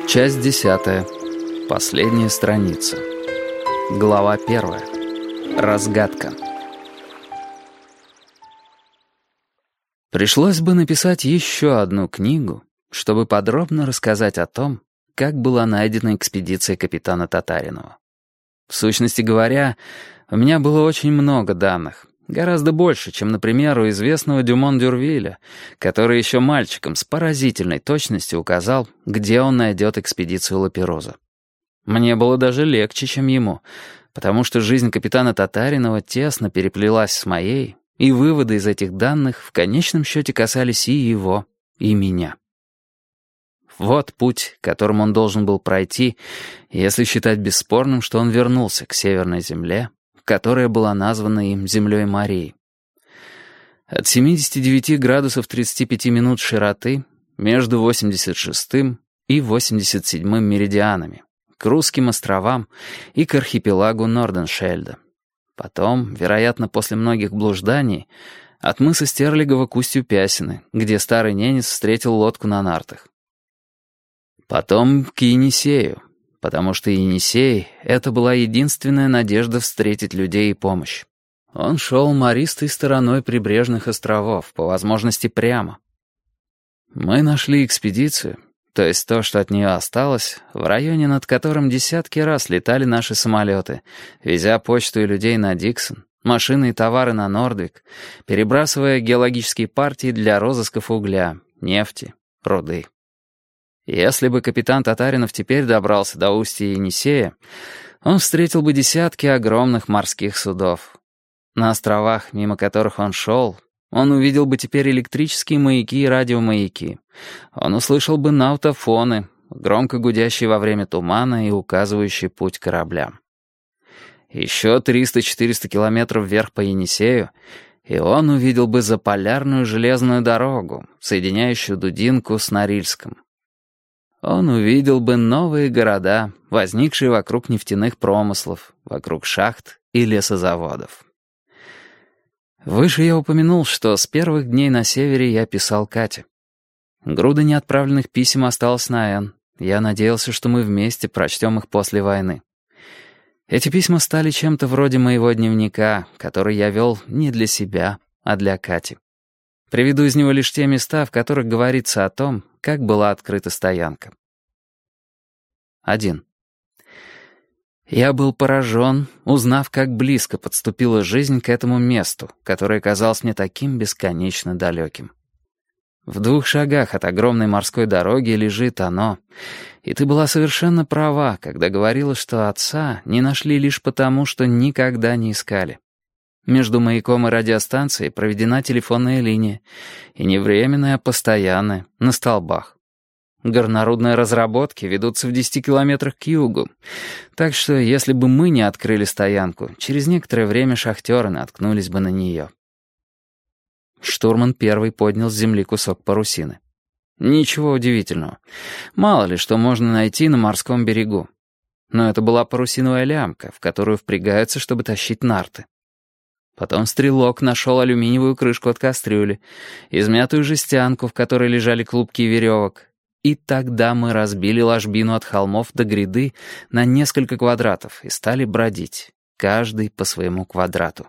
Часть 10. Последняя страница. Глава 1. Разгадка. Пришлось бы написать еще одну книгу, чтобы подробно рассказать о том, как была найдена экспедиция капитана Татаринова. В сущности говоря, у меня было очень много данных, гораздо больше, чем, например, у известного Дюмон-Дюрвиля, который еще мальчиком с поразительной точностью указал, где он найдет экспедицию Лапероза. Мне было даже легче, чем ему, потому что жизнь капитана Татаринова тесно переплелась с моей, и выводы из этих данных в конечном счете касались и его, и меня. Вот путь, которым он должен был пройти, если считать бесспорным, что он вернулся к Северной Земле, которая была названа им Землей морей. От 79 градусов 35 минут широты между 86-м и 87-м меридианами, к русским островам и к архипелагу Норденшельда. Потом, вероятно, после многих блужданий, от мыса Стерлигова к устью Пясины, где старый ненец встретил лодку на нартах. Потом к Енисею, потому что Енисей — это была единственная надежда встретить людей и помощь. Он шел мористой стороной прибрежных островов, по возможности прямо. Мы нашли экспедицию, то есть то, что от нее осталось, в районе, над которым десятки раз летали наши самолеты, везя почту и людей на Диксон, машины и товары на Нордвик, перебрасывая геологические партии для розысков угля, нефти, руды. Если бы капитан Татаринов теперь добрался до устья Енисея, он встретил бы десятки огромных морских судов. На островах, мимо которых он шел, он увидел бы теперь электрические маяки и радиомаяки. Он услышал бы наутофоны, громко гудящие во время тумана и указывающие путь кораблям. Еще 300-400 километров вверх по Енисею, и он увидел бы заполярную железную дорогу, соединяющую Дудинку с Норильском. Он увидел бы новые города, возникшие вокруг нефтяных промыслов, вокруг шахт и лесозаводов. Выше я упомянул, что с первых дней на севере я писал Кате. Груда неотправленных писем осталась на Н. Я надеялся, что мы вместе прочтем их после войны. Эти письма стали чем-то вроде моего дневника, который я вел не для себя, а для Кати. Приведу из него лишь те места, в которых говорится о том, как была открыта стоянка. 1. Я был поражен, узнав, как близко подступила жизнь к этому месту, которое казалось мне таким бесконечно далеким. В 2 шагах от огромной морской дороги лежит оно, и ты была совершенно права, когда говорила, что отца не нашли лишь потому, что никогда не искали. Между маяком и радиостанцией проведена телефонная линия, и не временная, а постоянная, на столбах. Горнорудные разработки ведутся в 10 километрах к югу, так что если бы мы не открыли стоянку, через некоторое время шахтеры наткнулись бы на нее. Штурман первый поднял с земли кусок парусины. Ничего удивительного. Мало ли что можно найти на морском берегу. Но это была парусиновая лямка, в которую впрягаются, чтобы тащить нарты. Потом стрелок нашел алюминиевую крышку от кастрюли, измятую жестянку, в которой лежали клубки веревок. И тогда мы разбили ложбину от холмов до гряды на несколько квадратов и стали бродить, каждый по своему квадрату.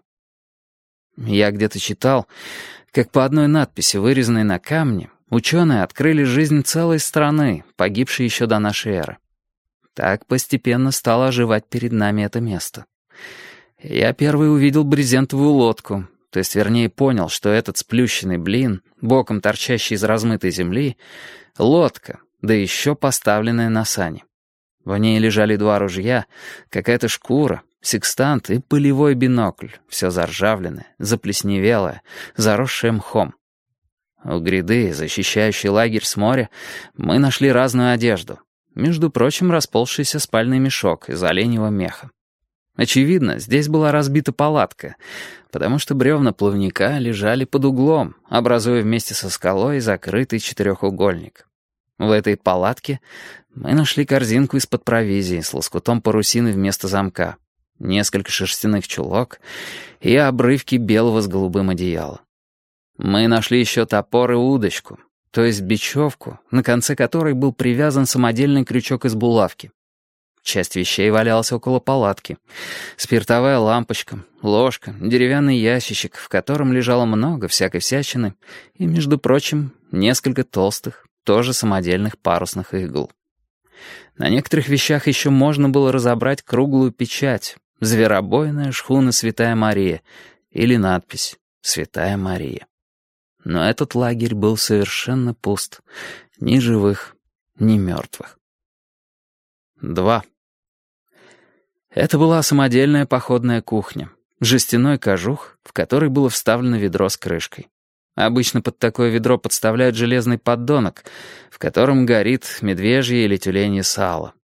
Я где-то читал, как по одной надписи, вырезанной на камне, ученые открыли жизнь целой страны, погибшей еще до нашей эры. Так постепенно стало оживать перед нами это место. Я первый увидел брезентовую лодку, то есть вернее понял, что этот сплющенный блин, боком торчащий из размытой земли, лодка, да еще поставленная на сани. В ней лежали 2 ружья, какая-то шкура, секстант и полевой бинокль, все заржавленное, заплесневелое, заросшее мхом. У гряды, защищающей лагерь с моря, мы нашли разную одежду, между прочим, расползшийся спальный мешок из оленьего меха. Очевидно, здесь была разбита палатка, потому что бревна плавника лежали под углом, образуя вместе со скалой закрытый 4-угольник. В этой палатке мы нашли корзинку из-под провизии с лоскутом парусины вместо замка, несколько шерстяных чулок и обрывки белого с голубым одеяла. Мы нашли еще топор и удочку, то есть бечевку, на конце которой был привязан самодельный крючок из булавки. Часть вещей валялась около палатки. Спиртовая лампочка, ложка, деревянный ящичек, в котором лежало много всякой всячины, и, между прочим, несколько толстых, тоже самодельных парусных игл. На некоторых вещах еще можно было разобрать круглую печать «Зверобойная шхуна Святая Мария» или надпись «Святая Мария». Но этот лагерь был совершенно пуст. Ни живых, ни мертвых. 2. Это была самодельная походная кухня. Жестяной кожух, в который было вставлено ведро с крышкой. Обычно под такое ведро подставляют железный поддонок, в котором горит медвежье или тюленье сало.